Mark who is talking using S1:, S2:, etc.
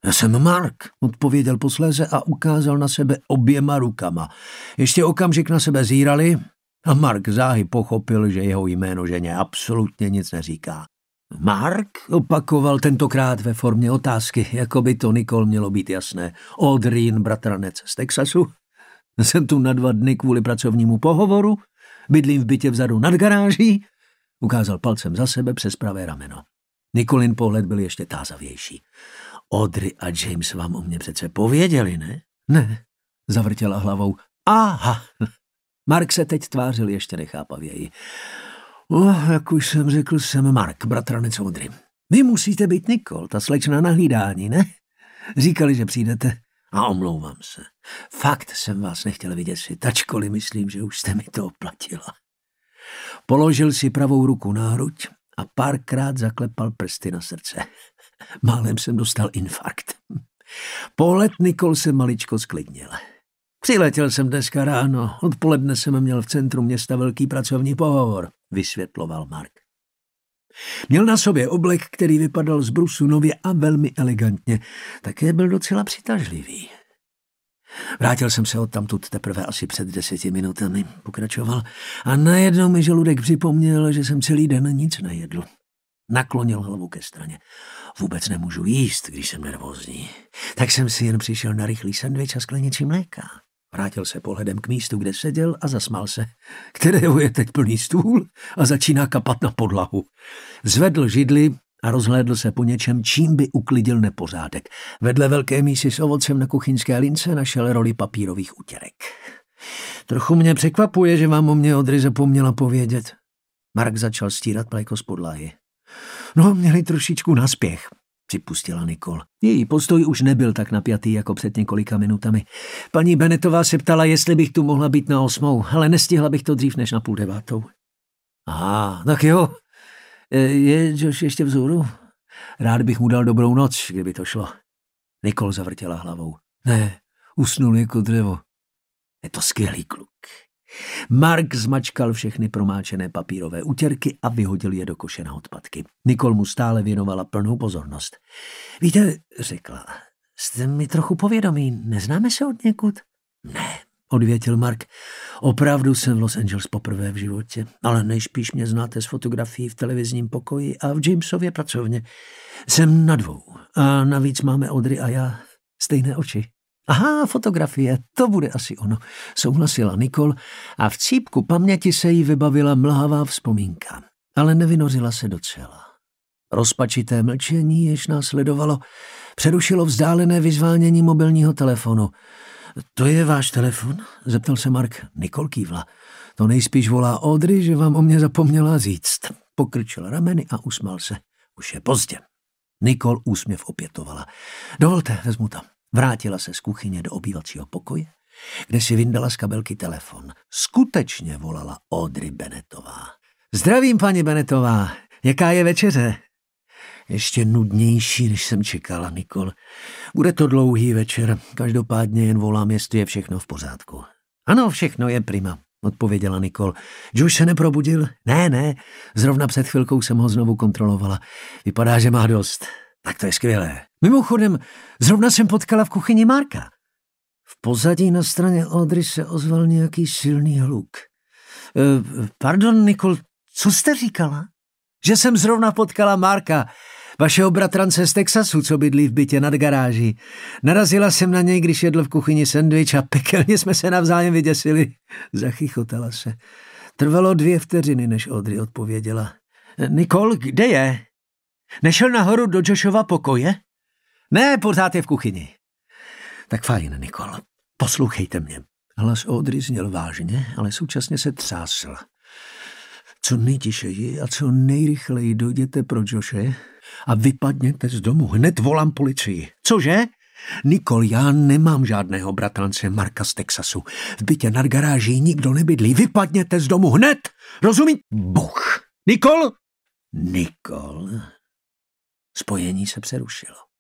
S1: Já jsem Mark, odpověděl posléze a ukázal na sebe oběma rukama. Ještě okamžik na sebe zírali a Mark záhy pochopil, že jeho jméno ženě absolutně nic neříká. Mark, opakoval tentokrát ve formě otázky, jako by to Nicole mělo být jasné. Audryn, bratranec z Texasu. Jsem tu na 2 dny kvůli pracovnímu pohovoru, bydlím v bytě vzadu nad garáží, ukázal palcem za sebe přes pravé rameno. Nicolin pohled byl ještě tázavější. Audrey a James vám o mě přece pověděli, ne? Ne, zavrtěla hlavou. Aha, Mark se teď tvářil ještě nechápavěji. Jak už jsem řekl, jsem Mark, bratranec Audrey. Vy musíte být Nicole, ta slečna na hlídání, ne? Říkali, že přijdete. A omlouvám se. Fakt jsem vás nechtěl vyděsit, ačkoliv myslím, že už jste mi to oplatila. Položil si pravou ruku na hruď a párkrát zaklepal prsty na srdce. Málem jsem dostal infarkt. Pohled Nicole se maličko sklidnil. Přiletěl jsem dneska ráno, odpoledne jsem měl v centru města velký pracovní pohovor, vysvětloval Mark. Měl na sobě oblek, který vypadal z brusu nově a velmi elegantně. Také byl docela přitažlivý. Vrátil jsem se odtamtud teprve asi před 10 minutami, pokračoval, a najednou mi žaludek připomněl, že jsem celý den nic nejedl. Naklonil hlavu ke straně. Vůbec nemůžu jíst, když jsem nervózní. Tak jsem si jen přišel na rychlý sendvič a sklenici mléka. Vrátil se pohledem k místu, kde seděl a zasmál se. Kterého je teď plný stůl a začíná kapat na podlahu. Zvedl židli a rozhlédl se po něčem, čím by uklidil nepořádek. Vedle velké mísy s ovocem na kuchyňské lince našel roli papírových utěrek. Trochu mě překvapuje, že vám o mě Audrey zapomněla povědět. Mark začal stírat mléko z podlahy. No, měli trošičku naspěch, připustila Nicole. Její postoj už nebyl tak napjatý jako před několika minutami. Paní Bennettová se ptala, jestli bych tu mohla být na 8, ale nestihla bych to dřív než na 8:30. Aha, tak jo. Je Josh ještě vzhůru? Rád bych mu dal dobrou noc, kdyby to šlo. Nicole zavrtěla hlavou. Ne, usnul jako dřevo. Je to skvělý kluk. Mark zmačkal všechny promáčené papírové utěrky a vyhodil je do koše na odpadky. Nicole mu stále věnovala plnou pozornost. Víte, řekla, jste mi trochu povědomí, neznáme se od někud? Ne, odvětil Mark. Opravdu jsem v Los Angeles poprvé v životě, ale nejspíš mě znáte z fotografií v televizním pokoji a v Jamesově pracovně. Jsem na 2 a navíc máme Audrey a já stejné oči. Aha, fotografie, to bude asi ono, souhlasila Nicole a v cípku paměti se jí vybavila mlhavá vzpomínka, ale nevynořila se docela. Rozpačité mlčení, jež následovalo, přerušilo vzdálené vyzvánění mobilního telefonu. To je váš telefon? Zeptal se Mark. Nicole kývla. To nejspíš volá Audrey, že vám o mě zapomněla říct. Pokrčil rameny a usmál se. Už je pozdě. Nicole úsměv opětovala. Dovolte, vezmu tam. Vrátila se z kuchyně do obývacího pokoje, kde si vyndala z kabelky telefon. Skutečně volala Audrey Bennettová. Zdravím, paní Bennettová. Jaká je večeře? Ještě nudnější, než jsem čekala, Nicole. Bude to dlouhý večer. Každopádně jen volám, jestli je všechno v pořádku. Ano, všechno je prima, odpověděla Nicole. Josh se neprobudil? Ne. Zrovna před chvilkou jsem ho znovu kontrolovala. Vypadá, že má dost. Tak to je skvělé. Mimochodem, zrovna jsem potkala v kuchyni Marka. V pozadí na straně Audrey se ozval nějaký silný hluk. Pardon, Nicole, co jste říkala? Že jsem zrovna potkala Marka, vašeho bratrance z Texasu, co bydlí v bytě nad garáží. Narazila jsem na něj, když jedl v kuchyni sendvič a pekelně jsme se navzájem vyděsili. Zachychotala se. Trvalo 2 vteřiny, než Audrey odpověděla. Nicole, kde je? Nešel nahoru do Joshova pokoje? Ne, pořád je v kuchyni. Tak fajn, Nicole. Poslouchejte mě. Hlas Audrey zněl vážně, ale současně se třásl. Co nejtišeji a co nejrychleji dojděte pro Joshe a vypadněte z domu. Hned volám policii. Cože? Nicole, já nemám žádného bratrance Marka z Texasu. V bytě nad garáží nikdo nebydlí. Vypadněte z domu hned. Rozumí? Bůh. Nicole? Spojení se přerušilo.